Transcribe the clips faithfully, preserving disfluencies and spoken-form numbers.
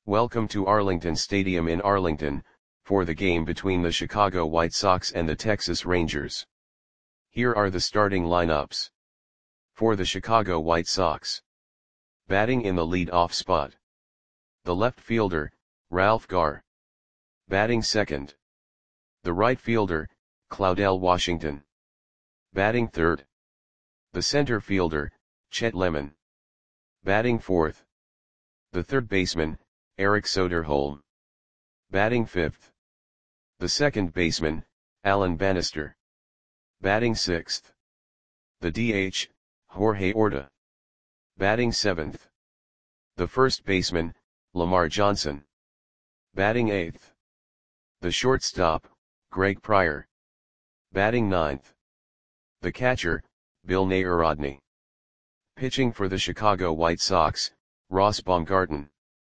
Welcome to Arlington Stadium in Arlington, for the game between the Chicago White Sox and the Texas Rangers. Here are the starting lineups. For the Chicago White Sox. Batting in the lead-off spot. The left fielder, Ralph Garr. Batting second. The right fielder, Claudell Washington. Batting third. The center fielder, Chet Lemon. Batting fourth. The third baseman, Eric Soderholm. Batting fifth. The second baseman, Alan Bannister. Batting sixth. The D H, Jorge Orta. Batting seventh. The first baseman, Lamar Johnson. Batting eighth. The shortstop, Greg Pryor. Batting ninth. The catcher, Bill Narodny. Pitching for the Chicago White Sox, Ross Baumgarten.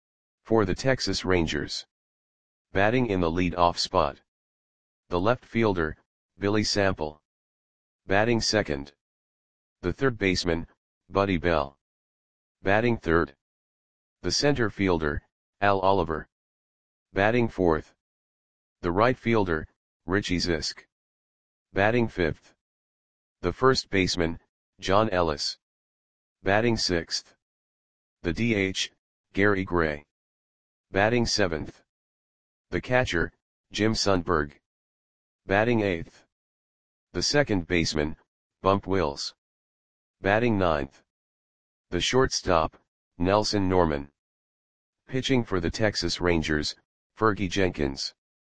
For the Texas Rangers. Batting in the lead-off spot. The left fielder, Billy Sample. Batting second. The third baseman, Buddy Bell. Batting third. The center fielder, Al Oliver. Batting fourth. The right fielder, Richie Zisk. Batting fifth. The first baseman, John Ellis. Batting sixth. The D H, Gary Gray. Batting seventh. The catcher, Jim Sundberg. Batting eighth. The second baseman, Bump Wills. Batting ninth. The shortstop, Nelson Norman. Pitching for the Texas Rangers, Fergie Jenkins.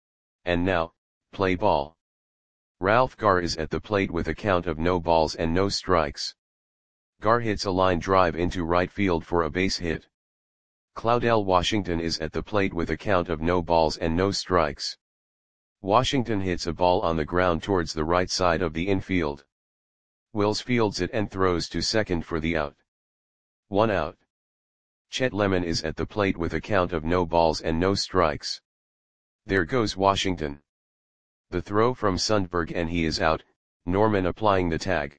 And now, play ball. Ralph Garr is at the plate with a count of no balls and no strikes. Garr hits a line drive into right field for a base hit. Claudell Washington is at the plate with a count of no balls and no strikes. Washington hits a ball on the ground towards the right side of the infield. Wills fields it and throws to second for the out. One out. Chet Lemon is at the plate with a count of no balls and no strikes. There goes Washington. The throw from Sundberg and he is out, Norman applying the tag.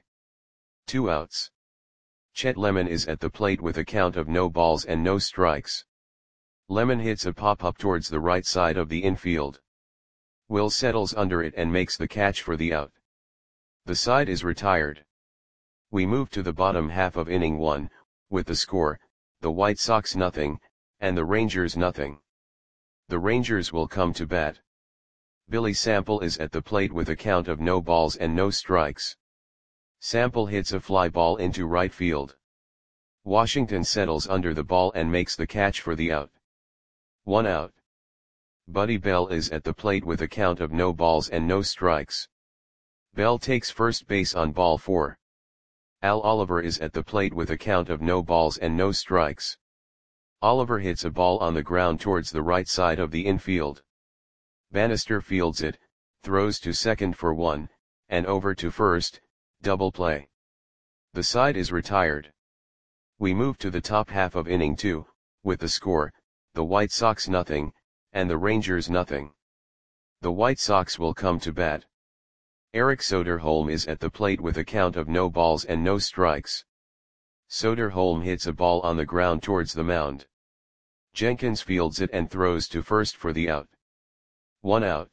Two outs. Chet Lemon is at the plate with a count of no balls and no strikes. Lemon hits a pop-up towards the right side of the infield. Will settles under it and makes the catch for the out. The side is retired. We move to the bottom half of inning one, with the score, the White Sox nothing, and the Rangers nothing. The Rangers will come to bat. Billy Sample is at the plate with a count of no balls and no strikes. Sample hits a fly ball into right field. Washington settles under the ball and makes the catch for the out. One out. Buddy Bell is at the plate with a count of no balls and no strikes. Bell takes first base on ball four. Al Oliver is at the plate with a count of no balls and no strikes. Oliver hits a ball on the ground towards the right side of the infield. Bannister fields it, throws to second for one, and over to first, double play. The side is retired. We move to the top half of inning two, with the score, the White Sox nothing, and the Rangers nothing. The White Sox will come to bat. Eric Soderholm is at the plate with a count of no balls and no strikes. Soderholm hits a ball on the ground towards the mound. Jenkins fields it and throws to first for the out. One out.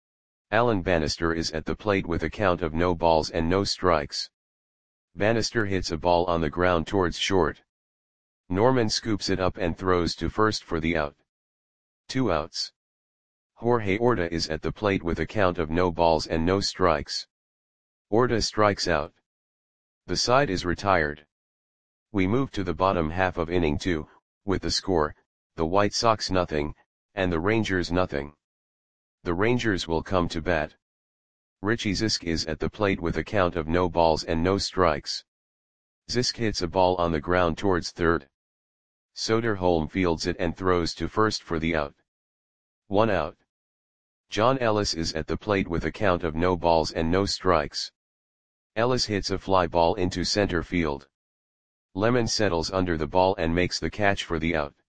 Alan Bannister is at the plate with a count of no balls and no strikes. Bannister hits a ball on the ground towards short. Norman scoops it up and throws to first for the out. Two outs. Jorge Orta is at the plate with a count of no balls and no strikes. Orta strikes out. The side is retired. We move to the bottom half of inning two, with the score, the White Sox nothing, and the Rangers nothing. The Rangers will come to bat. Richie Zisk is at the plate with a count of no balls and no strikes. Zisk hits a ball on the ground towards third. Soderholm fields it and throws to first for the out. One out. John Ellis is at the plate with a count of no balls and no strikes. Ellis hits a fly ball into center field. Lemon settles under the ball and makes the catch for the out.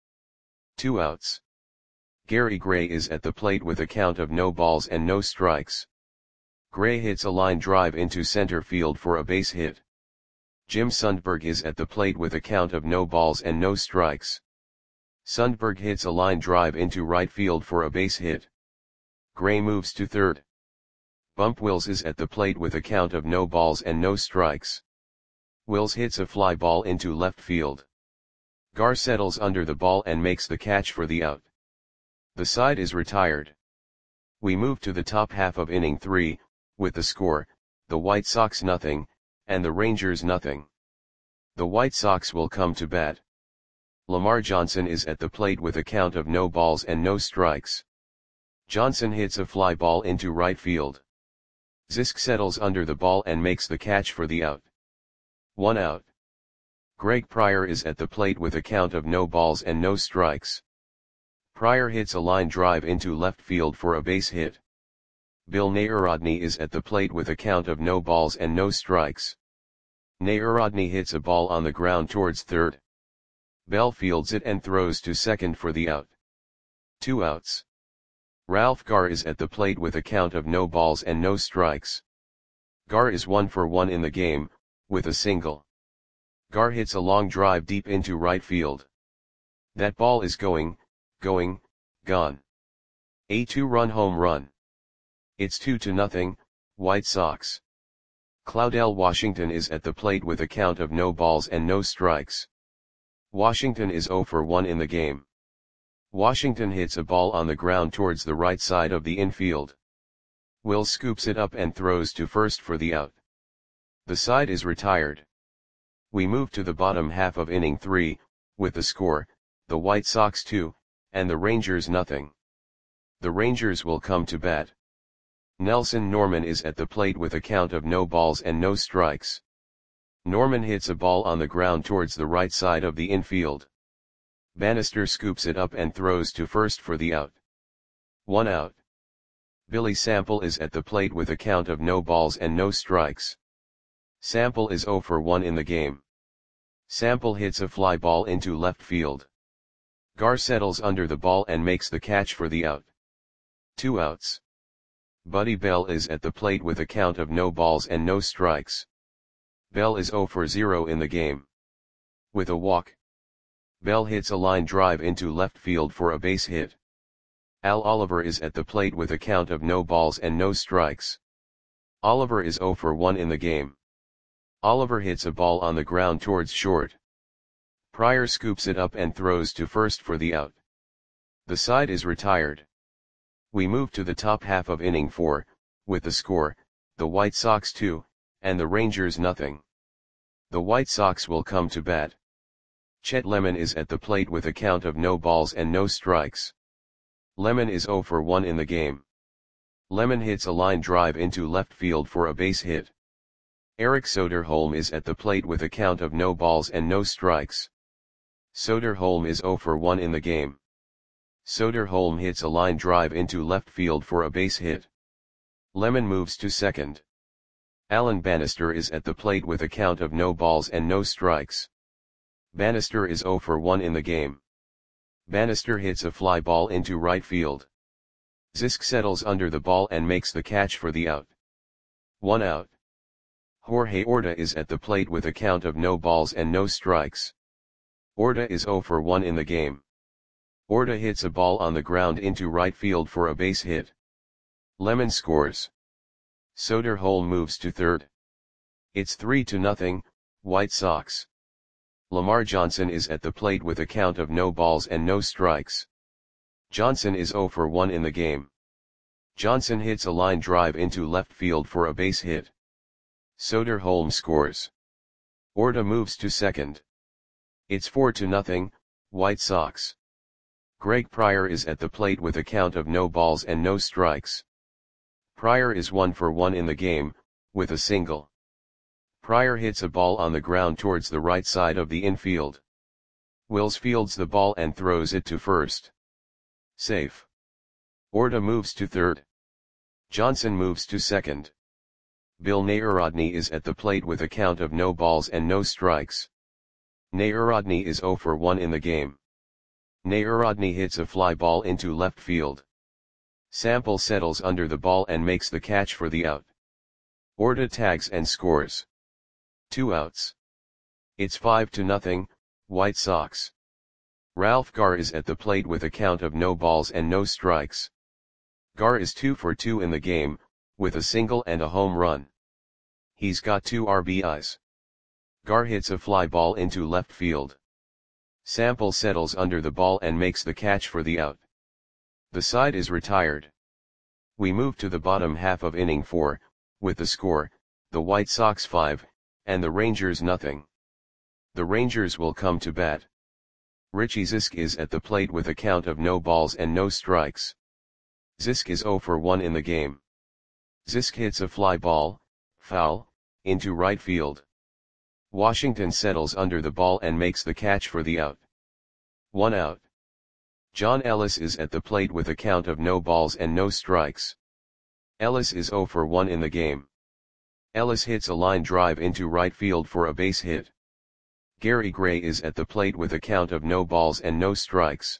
Two outs. Gary Gray is at the plate with a count of no balls and no strikes. Gray hits a line drive into center field for a base hit. Jim Sundberg is at the plate with a count of no balls and no strikes. Sundberg hits a line drive into right field for a base hit. Gray moves to third. Bump Wills is at the plate with a count of no balls and no strikes. Wills hits a fly ball into left field. Gar settles under the ball and makes the catch for the out. The side is retired. We move to the top half of inning three, with the score, the White Sox nothing, and the Rangers nothing. The White Sox will come to bat. Lamar Johnson is at the plate with a count of no balls and no strikes. Johnson hits a fly ball into right field. Zisk settles under the ball and makes the catch for the out. One out. Greg Pryor is at the plate with a count of no balls and no strikes. Pryor hits a line drive into left field for a base hit. Bill Narodny is at the plate with a count of no balls and no strikes. Narodny hits a ball on the ground towards third. Bell fields it and throws to second for the out. Two outs. Ralph Gar is at the plate with a count of no balls and no strikes. Gar is one for one in the game, with a single. Gar hits a long drive deep into right field. That ball is going, going, gone. A two-run home run. It's two to nothing, White Sox. Claudell Washington is at the plate with a count of no balls and no strikes. Washington is zero for one in the game. Washington hits a ball on the ground towards the right side of the infield. Will scoops it up and throws to first for the out. The side is retired. We move to the bottom half of inning three, with the score, the White Sox two, and the Rangers nothing. The Rangers will come to bat. Nelson Norman is at the plate with a count of no balls and no strikes. Norman hits a ball on the ground towards the right side of the infield. Bannister scoops it up and throws to first for the out. One out. Billy Sample is at the plate with a count of no balls and no strikes. Sample is zero for one in the game. Sample hits a fly ball into left field. Gar settles under the ball and makes the catch for the out. Two outs. Buddy Bell is at the plate with a count of no balls and no strikes. Bell is zero for zero in the game. With a walk. Bell hits a line drive into left field for a base hit. Al Oliver is at the plate with a count of no balls and no strikes. Oliver is zero for one in the game. Oliver hits a ball on the ground towards short. Pryor scoops it up and throws to first for the out. The side is retired. We move to the top half of inning four, with the score, the White Sox two, and the Rangers nothing. The White Sox will come to bat. Chet Lemon is at the plate with a count of no balls and no strikes. Lemon is zero for one in the game. Lemon hits a line drive into left field for a base hit. Eric Soderholm is at the plate with a count of no balls and no strikes. Soderholm is zero for one in the game. Soderholm hits a line drive into left field for a base hit. Lemon moves to second. Alan Bannister is at the plate with a count of no balls and no strikes. Bannister is zero for one in the game. Bannister hits a fly ball into right field. Zisk settles under the ball and makes the catch for the out. One out. Jorge Orta is at the plate with a count of no balls and no strikes. Orta is zero for one in the game. Orta hits a ball on the ground into right field for a base hit. Lemon scores. Soderholm moves to third. It's three to nothing, White Sox. Lamar Johnson is at the plate with a count of no balls and no strikes. Johnson is zero for one in the game. Johnson hits a line drive into left field for a base hit. Soderholm scores. Orta moves to second. It's four to nothing, White Sox. Greg Pryor is at the plate with a count of no balls and no strikes. Pryor is one for one in the game, with a single. Pryor hits a ball on the ground towards the right side of the infield. Wills fields the ball and throws it to first. Safe. Orta moves to third. Johnson moves to second. Bill Narodny is at the plate with a count of no balls and no strikes. Narodny is zero for one in the game. Narodny hits a fly ball into left field. Sample settles under the ball and makes the catch for the out. Orta tags and scores. Two outs. It's five to nothing, White Sox. Ralph Garr is at the plate with a count of no balls and no strikes. Garr is two for two in the game, with a single and a home run. He's got two R B Is. Garr hits a fly ball into left field. Sample settles under the ball and makes the catch for the out. The side is retired. We move to the bottom half of inning four, with the score, the White Sox five, and the Rangers nothing. The Rangers will come to bat. Richie Zisk is at the plate with a count of no balls and no strikes. Zisk is zero for one in the game. Zisk hits a fly ball, foul, into right field. Washington settles under the ball and makes the catch for the out. One out. John Ellis is at the plate with a count of no balls and no strikes. Ellis is zero for one in the game. Ellis hits a line drive into right field for a base hit. Gary Gray is at the plate with a count of no balls and no strikes.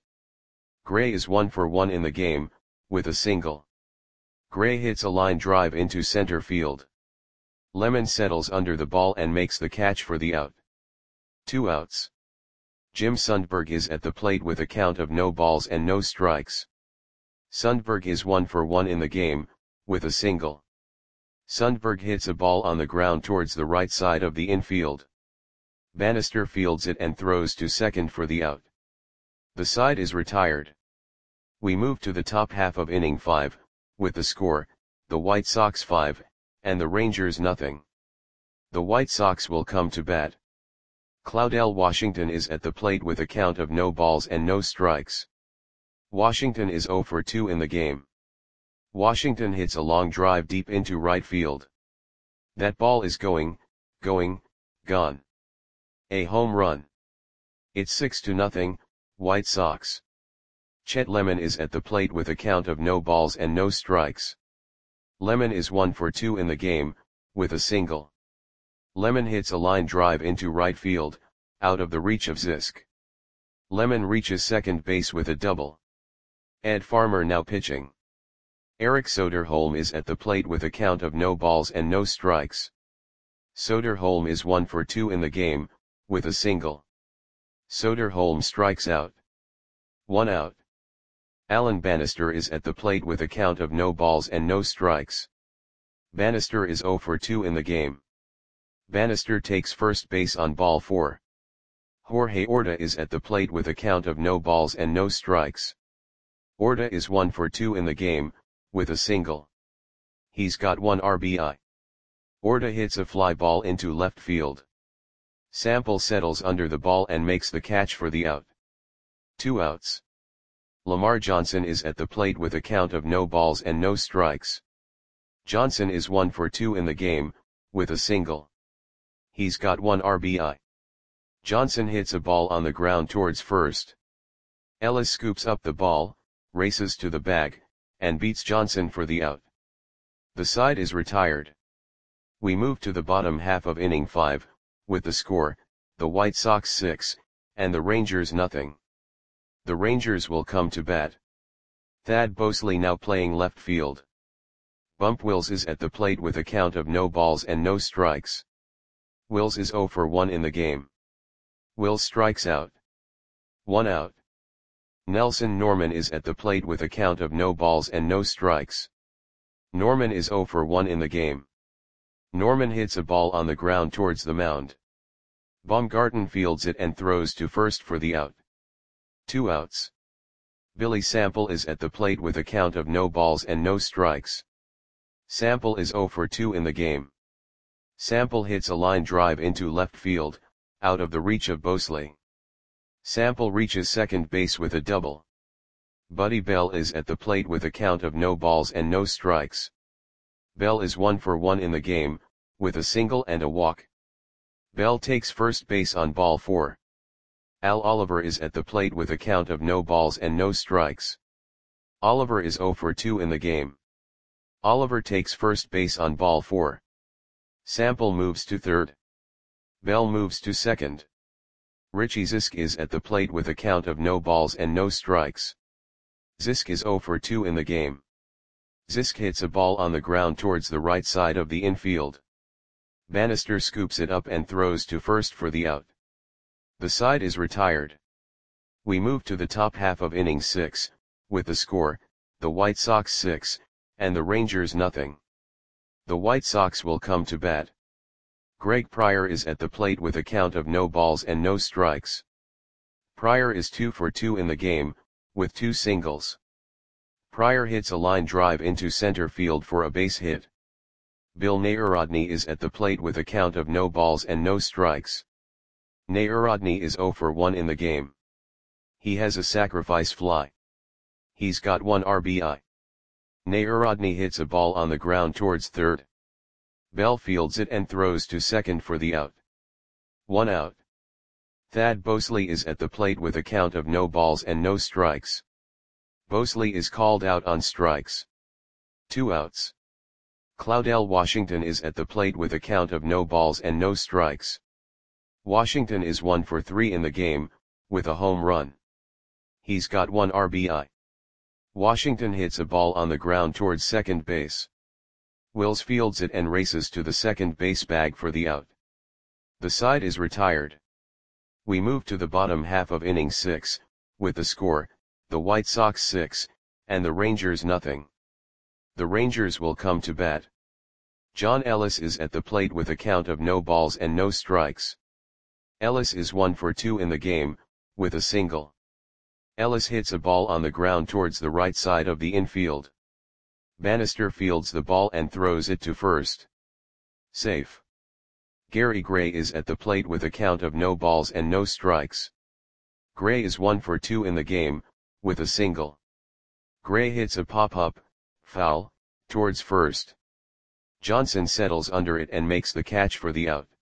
Gray is one for one in the game, with a single. Gray hits a line drive into center field. Lemon settles under the ball and makes the catch for the out. Two outs. Jim Sundberg is at the plate with a count of no balls and no strikes. Sundberg is one for one in the game, with a single. Sundberg hits a ball on the ground towards the right side of the infield. Bannister fields it and throws to second for the out. The side is retired. We move to the top half of inning five, with the score, the White Sox five, and the Rangers nothing. The White Sox will come to bat. Claudell Washington is at the plate with a count of no balls and no strikes. Washington is zero for two in the game. Washington hits a long drive deep into right field. That ball is going, going, gone. A home run. It's six to nothing, White Sox. Chet Lemon is at the plate with a count of no balls and no strikes. Lemon is one for two in the game, with a single. Lemon hits a line drive into right field, out of the reach of Zisk. Lemon reaches second base with a double. Ed Farmer now pitching. Eric Soderholm is at the plate with a count of no balls and no strikes. Soderholm is one for two in the game, with a single. Soderholm strikes out. One out. Alan Bannister is at the plate with a count of no balls and no strikes. Bannister is zero for two in the game. Bannister takes first base on ball four. Jorge Orta is at the plate with a count of no balls and no strikes. Orta is one for two in the game, with a single. He's got one R B I. Orta hits a fly ball into left field. Sample settles under the ball and makes the catch for the out. Two outs. Lamar Johnson is at the plate with a count of no balls and no strikes. Johnson is one for two in the game, with a single. He's got one R B I. Johnson hits a ball on the ground towards first. Ellis scoops up the ball, races to the bag, and beats Johnson for the out. The side is retired. We move to the bottom half of inning five, with the score, the White Sox six, and the Rangers nothing. The Rangers will come to bat. Thad Bosley now playing left field. Bump Wills is at the plate with a count of no balls and no strikes. Wills is zero for one in the game. Wills strikes out. One out. Nelson Norman is at the plate with a count of no balls and no strikes. Norman is zero for one in the game. Norman hits a ball on the ground towards the mound. Baumgarten fields it and throws to first for the out. Two outs. Billy Sample is at the plate with a count of no balls and no strikes. Sample is zero for two in the game. Sample hits a line drive into left field, out of the reach of Bosley. Sample reaches second base with a double. Buddy Bell is at the plate with a count of no balls and no strikes. Bell is one for one in the game, with a single and a walk. Bell takes first base on ball four. Al Oliver is at the plate with a count of no balls and no strikes. Oliver is zero for two in the game. Oliver takes first base on ball four. Sample moves to third. Bell moves to second. Richie Zisk is at the plate with a count of no balls and no strikes. Zisk is zero for two in the game. Zisk hits a ball on the ground towards the right side of the infield. Bannister scoops it up and throws to first for the out. The side is retired. We move to the top half of inning six, with the score, the White Sox six, and the Rangers nothing. The White Sox will come to bat. Greg Pryor is at the plate with a count of no balls and no strikes. Pryor is two for two in the game, with two singles. Pryor hits a line drive into center field for a base hit. Bill Narodny is at the plate with a count of no balls and no strikes. Narodny is zero for one in the game. He has a sacrifice fly. He's got one R B I. Narodny hits a ball on the ground towards third. Bell fields it and throws to second for the out. One out. Thad Bosley is at the plate with a count of no balls and no strikes. Bosley is called out on strikes. Two outs. Claudell Washington is at the plate with a count of no balls and no strikes. Washington is one for three in the game, with a home run. He's got one R B I. Washington hits a ball on the ground towards second base. Wills fields it and races to the second base bag for the out. The side is retired. We move to the bottom half of inning six, with the score, the White Sox six, and the Rangers nothing. The Rangers will come to bat. John Ellis is at the plate with a count of no balls and no strikes. Ellis is one for two in the game, with a single. Ellis hits a ball on the ground towards the right side of the infield. Bannister fields the ball and throws it to first. Safe. Gary Gray is at the plate with a count of no balls and no strikes. Gray is one for two in the game, with a single. Gray hits a pop-up, foul, towards first. Johnson settles under it and makes the catch for the out.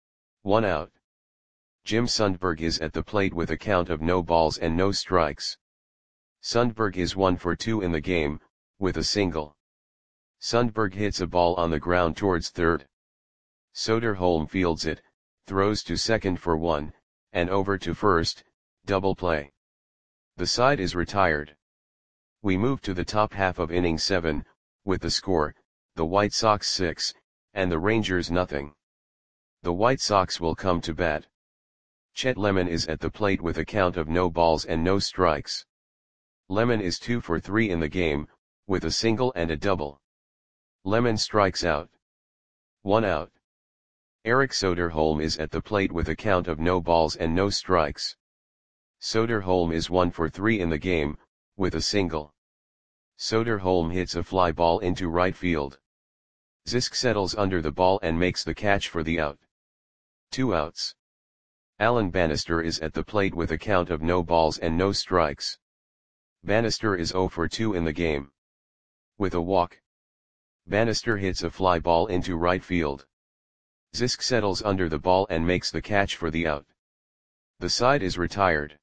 One out. Jim Sundberg is at the plate with a count of no balls and no strikes. Sundberg is one for two in the game, with a single. Sundberg hits a ball on the ground towards third. Soderholm fields it, throws to second for one, and over to first, double play. The side is retired. We move to the top half of inning seven, with the score, the White Sox six, and the Rangers nothing. The White Sox will come to bat. Chet Lemon is at the plate with a count of no balls and no strikes. Lemon is two for three in the game, with a single and a double. Lemon strikes out. One out. Eric Soderholm is at the plate with a count of no balls and no strikes. Soderholm is one for three in the game, with a single. Soderholm hits a fly ball into right field. Zisk settles under the ball and makes the catch for the out. Two outs. Alan Bannister is at the plate with a count of no balls and no strikes. Bannister is zero for two in the game. With a walk. Bannister hits a fly ball into right field. Zisk settles under the ball and makes the catch for the out. The side is retired.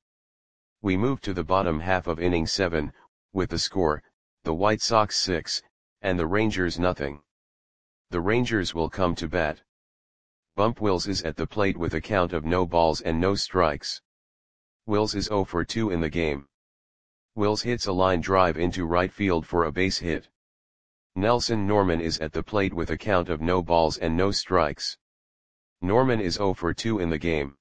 We move to the bottom half of inning seven, with the score, the White Sox six, and the Rangers nothing. The Rangers will come to bat. Bump Wills is at the plate with a count of no balls and no strikes. Wills is zero for two in the game. Wills hits a line drive into right field for a base hit. Nelson Norman is at the plate with a count of no balls and no strikes. Norman is zero for two in the game.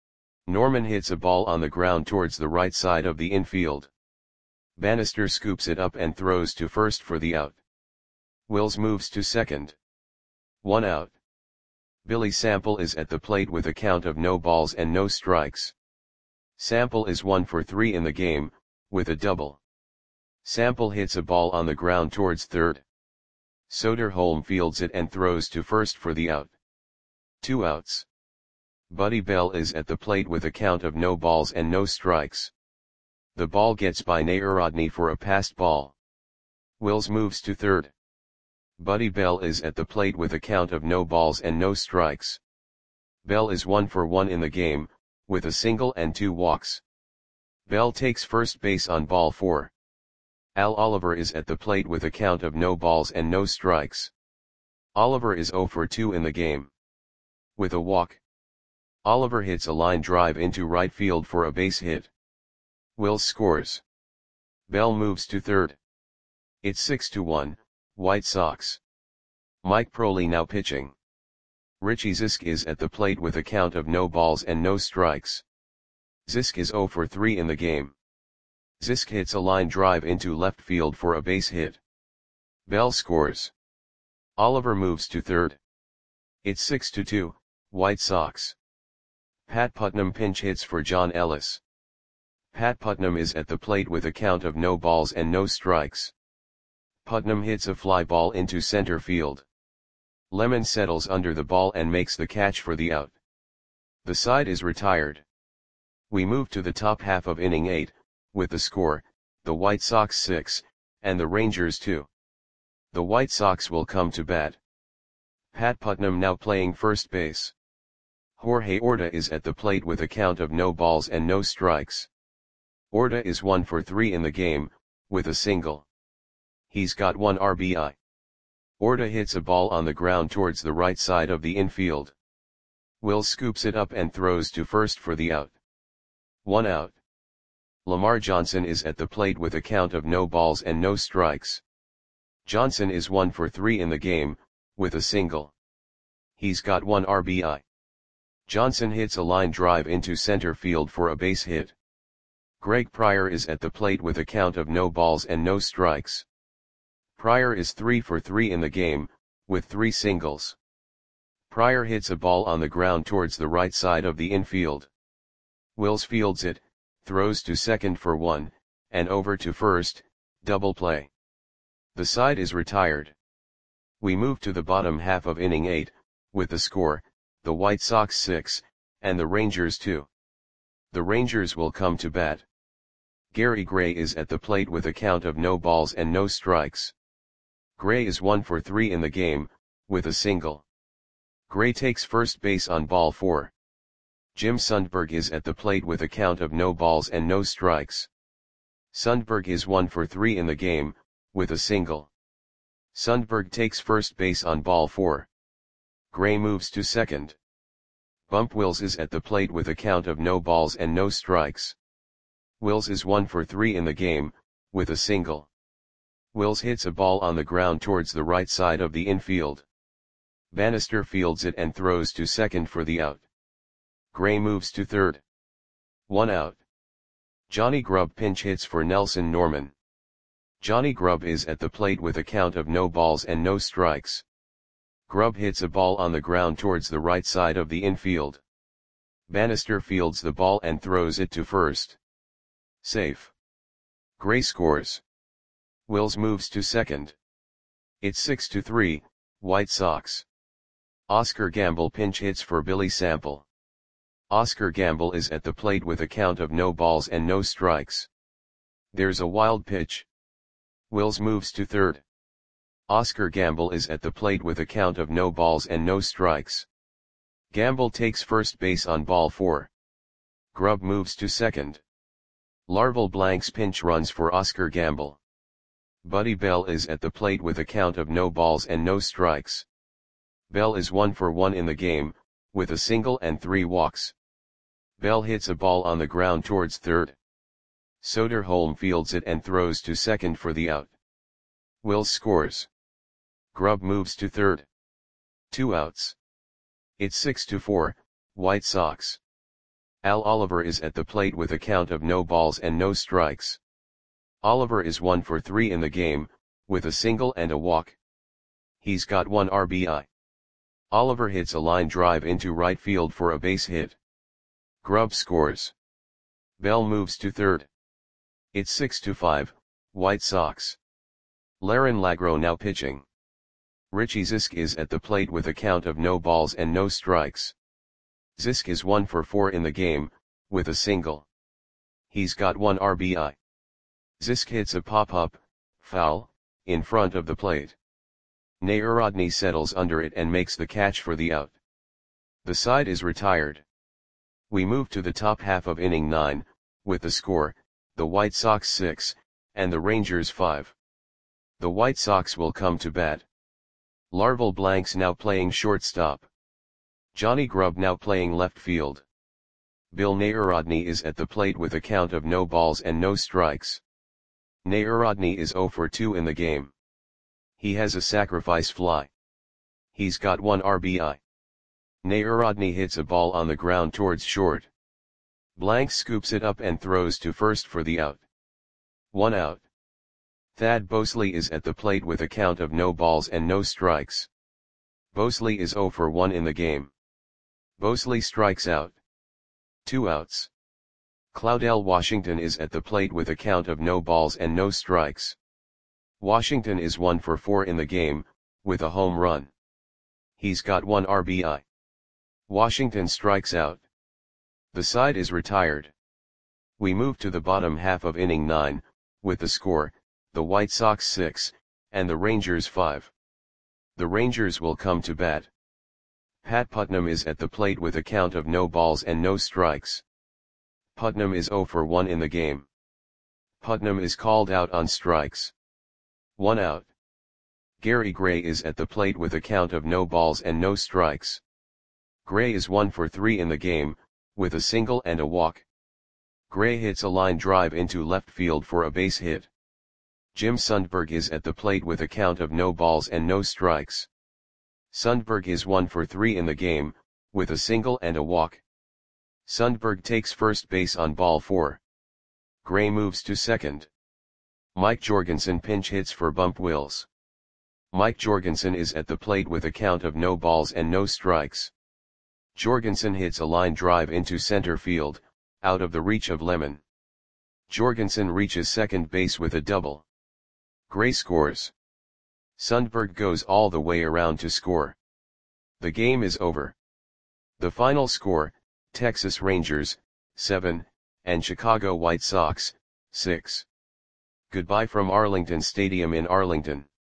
Norman hits a ball on the ground towards the right side of the infield. Bannister scoops it up and throws to first for the out. Wills moves to second. One out. Billy Sample is at the plate with a count of no balls and no strikes. Sample is one for three in the game, with a double. Sample hits a ball on the ground towards third. Soderholm fields it and throws to first for the out. Two outs. Buddy Bell is at the plate with a count of no balls and no strikes. The ball gets by Narodny for a passed ball. Wills moves to third. Buddy Bell is at the plate with a count of no balls and no strikes. Bell is one for one in the game, with a single and two walks. Bell takes first base on ball four. Al Oliver is at the plate with a count of no balls and no strikes. Oliver is zero for two in the game. With a walk. Oliver hits a line drive into right field for a base hit. Wills scores. Bell moves to third. It's six to one, White Sox. Mike Proley now pitching. Richie Zisk is at the plate with a count of no balls and no strikes. Zisk is zero for three in the game. Zisk hits a line drive into left field for a base hit. Bell scores. Oliver moves to third. It's six to two, White Sox. Pat Putnam pinch hits for John Ellis. Pat Putnam is at the plate with a count of no balls and no strikes. Putnam hits a fly ball into center field. Lemon settles under the ball and makes the catch for the out. The side is retired. We move to the top half of inning eight, with the score, the White Sox six, and the Rangers two. The White Sox will come to bat. Pat Putnam now playing first base. Jorge Orta is at the plate with a count of no balls and no strikes. Orta is one for three in the game, with a single. He's got one R B I. Orta hits a ball on the ground towards the right side of the infield. Wills scoops it up and throws to first for the out. One out. Lamar Johnson is at the plate with a count of no balls and no strikes. Johnson is one for three in the game, with a single. He's got one R B I. Johnson hits a line drive into center field for a base hit. Greg Pryor is at the plate with a count of no balls and no strikes. Pryor is three for three in the game, with three singles. Pryor hits a ball on the ground towards the right side of the infield. Wills fields it, throws to second for one, and over to first, double play. The side is retired. We move to the bottom half of inning eight, with the score, the White Sox six, and the Rangers two. The Rangers will come to bat. Gary Gray is at the plate with a count of no balls and no strikes. Gray is one for three in the game, with a single. Gray takes first base on ball four. Jim Sundberg is at the plate with a count of no balls and no strikes. Sundberg is one for three in the game, with a single. Sundberg takes first base on ball four. Gray moves to second. Bump Wills is at the plate with a count of no balls and no strikes. Wills is one for three in the game, with a single. Wills hits a ball on the ground towards the right side of the infield. Bannister fields it and throws to second for the out. Gray moves to third. One out. Johnny Grubb pinch hits for Nelson Norman. Johnny Grubb is at the plate with a count of no balls and no strikes. Grubb hits a ball on the ground towards the right side of the infield. Bannister fields the ball and throws it to first. Safe. Gray scores. Wills moves to second. It's six to three, White Sox. Oscar Gamble pinch hits for Billy Sample. Oscar Gamble is at the plate with a count of no balls and no strikes. There's a wild pitch. Wills moves to third. Oscar Gamble is at the plate with a count of no balls and no strikes. Gamble takes first base on ball four. Grubb moves to second. Larval Blanks pinch runs for Oscar Gamble. Buddy Bell is at the plate with a count of no balls and no strikes. Bell is one for one in the game, with a single and three walks. Bell hits a ball on the ground towards third. Soderholm fields it and throws to second for the out. Wills scores. Grubb moves to third. Two outs. It's six to four, White Sox. Al Oliver is at the plate with a count of no balls and no strikes. Oliver is one for three in the game, with a single and a walk. He's got one R B I. Oliver hits a line drive into right field for a base hit. Grubb scores. Bell moves to third. It's six to five, White Sox. Laren Lagro now pitching. Richie Zisk is at the plate with a count of no balls and no strikes. Zisk is one for four in the game, with a single. He's got one R B I. Zisk hits a pop-up, foul, in front of the plate. Narodny settles under it and makes the catch for the out. The side is retired. We move to the top half of inning nine, with the score, the White Sox six, and the Rangers five. The White Sox will come to bat. Larval Blanks now playing shortstop. Johnny Grubb now playing left field. Bill Narodny is at the plate with a count of no balls and no strikes. Narodny is zero for two in the game. He has a sacrifice fly. He's got one R B I. Narodny hits a ball on the ground towards short. Blank scoops it up and throws to first for the out. One out. Thad Bosley is at the plate with a count of no balls and no strikes. Bosley is zero for one in the game. Bosley strikes out. Two outs. Claudell Washington is at the plate with a count of no balls and no strikes. Washington is one for four in the game, with a home run. He's got one R B I. Washington strikes out. The side is retired. We move to the bottom half of inning nine, with the score, the White Sox six, and the Rangers five. The Rangers will come to bat. Pat Putnam is at the plate with a count of no balls and no strikes. Putnam is zero for one in the game. Putnam is called out on strikes. One out. Gary Gray is at the plate with a count of no balls and no strikes. Gray is one for three in the game, with a single and a walk. Gray hits a line drive into left field for a base hit. Jim Sundberg is at the plate with a count of no balls and no strikes. Sundberg is one for three in the game, with a single and a walk. Sundberg takes first base on ball four. Gray moves to second. Mike Jorgensen pinch hits for Bump Wills. Mike Jorgensen is at the plate with a count of no balls and no strikes. Jorgensen hits a line drive into center field, out of the reach of Lemon. Jorgensen reaches second base with a double. Gray scores. Sundberg goes all the way around to score. The game is over. The final score, Texas Rangers, seven, and Chicago White Sox, six. Goodbye from Arlington Stadium in Arlington.